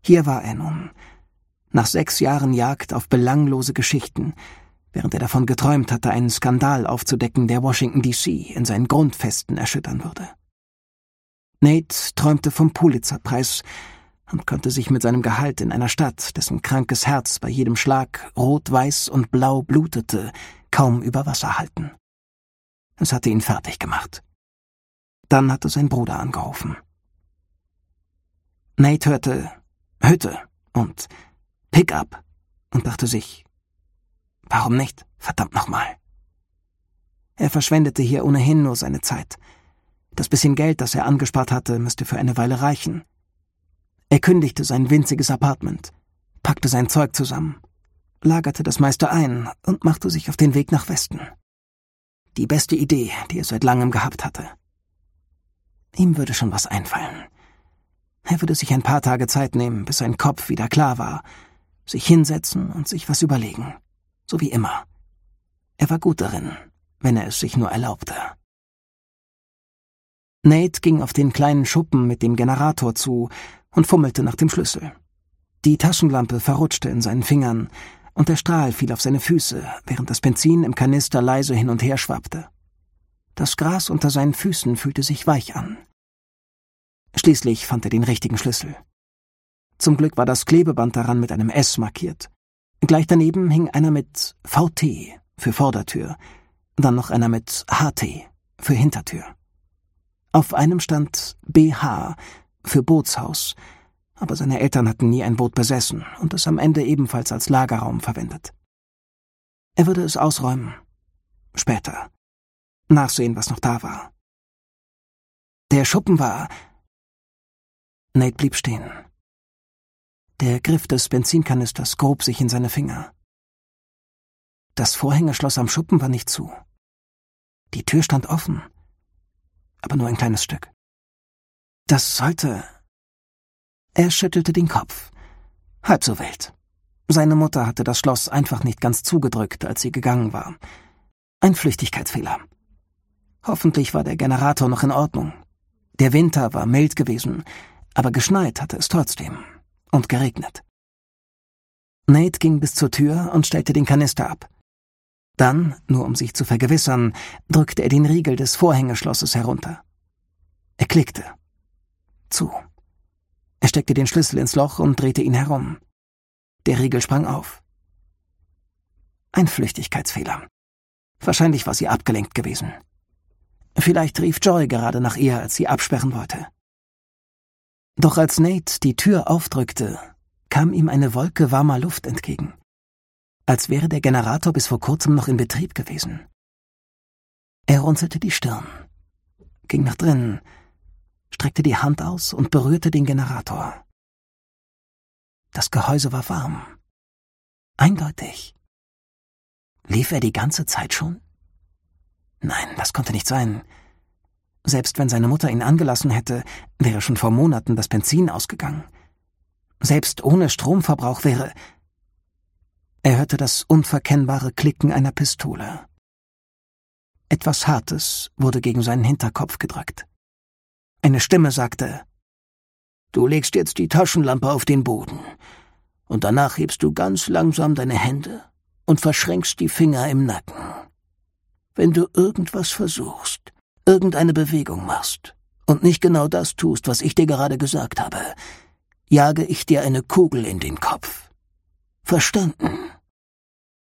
Hier war er nun, nach 6 Jahren Jagd auf belanglose Geschichten, während er davon geträumt hatte, einen Skandal aufzudecken, der Washington D.C. in seinen Grundfesten erschüttern würde. Nate träumte vom Pulitzerpreis und konnte sich mit seinem Gehalt in einer Stadt, dessen krankes Herz bei jedem Schlag rot, weiß und blau blutete, kaum über Wasser halten. Es hatte ihn fertig gemacht. Dann hatte sein Bruder angerufen. Nate hörte Hütte und Pickup und dachte sich, warum nicht, verdammt nochmal. Er verschwendete hier ohnehin nur seine Zeit. Das bisschen Geld, das er angespart hatte, müsste für eine Weile reichen. Er kündigte sein winziges Apartment, packte sein Zeug zusammen, lagerte das meiste ein und machte sich auf den Weg nach Westen. Die beste Idee, die er seit langem gehabt hatte. Ihm würde schon was einfallen. Er würde sich ein paar Tage Zeit nehmen, bis sein Kopf wieder klar war, sich hinsetzen und sich was überlegen. So wie immer. Er war gut darin, wenn er es sich nur erlaubte. Nate ging auf den kleinen Schuppen mit dem Generator zu und fummelte nach dem Schlüssel. Die Taschenlampe verrutschte in seinen Fingern und der Strahl fiel auf seine Füße, während das Benzin im Kanister leise hin und her schwappte. Das Gras unter seinen Füßen fühlte sich weich an. Schließlich fand er den richtigen Schlüssel. Zum Glück war das Klebeband daran mit einem S markiert. Gleich daneben hing einer mit VT für Vordertür, dann noch einer mit HT für Hintertür. Auf einem stand BH für Bootshaus, aber seine Eltern hatten nie ein Boot besessen und es am Ende ebenfalls als Lagerraum verwendet. Er würde es ausräumen. Später. Nachsehen, was noch da war. Der Schuppen war... Nate blieb stehen. Der Griff des Benzinkanisters grub sich in seine Finger. Das Vorhängeschloss am Schuppen war nicht zu. Die Tür stand offen, aber nur ein kleines Stück. Das sollte... Er schüttelte den Kopf. Halb so wild. Seine Mutter hatte das Schloss einfach nicht ganz zugedrückt, als sie gegangen war. Ein Flüchtigkeitsfehler. Hoffentlich war der Generator noch in Ordnung. Der Winter war mild gewesen, aber geschneit hatte es trotzdem. Und geregnet. Nate ging bis zur Tür und stellte den Kanister ab. Dann, nur um sich zu vergewissern, drückte er den Riegel des Vorhängeschlosses herunter. Er klickte. Zu. Er steckte den Schlüssel ins Loch und drehte ihn herum. Der Riegel sprang auf. Ein Flüchtigkeitsfehler. Wahrscheinlich war sie abgelenkt gewesen. Vielleicht rief Joy gerade nach ihr, als sie absperren wollte. Doch als Nate die Tür aufdrückte, kam ihm eine Wolke warmer Luft entgegen. Als wäre der Generator bis vor kurzem noch in Betrieb gewesen. Er runzelte die Stirn, ging nach drinnen, streckte die Hand aus und berührte den Generator. Das Gehäuse war warm. Eindeutig. Lief er die ganze Zeit schon? Nein, das konnte nicht sein. Selbst wenn seine Mutter ihn angelassen hätte, wäre schon vor Monaten das Benzin ausgegangen. Selbst ohne Stromverbrauch wäre... Er hörte das unverkennbare Klicken einer Pistole. Etwas Hartes wurde gegen seinen Hinterkopf gedrückt. Eine Stimme sagte: »Du legst jetzt die Taschenlampe auf den Boden und danach hebst du ganz langsam deine Hände und verschränkst die Finger im Nacken. Wenn du irgendwas versuchst, irgendeine Bewegung machst und nicht genau das tust, was ich dir gerade gesagt habe, jage ich dir eine Kugel in den Kopf. Verstanden?«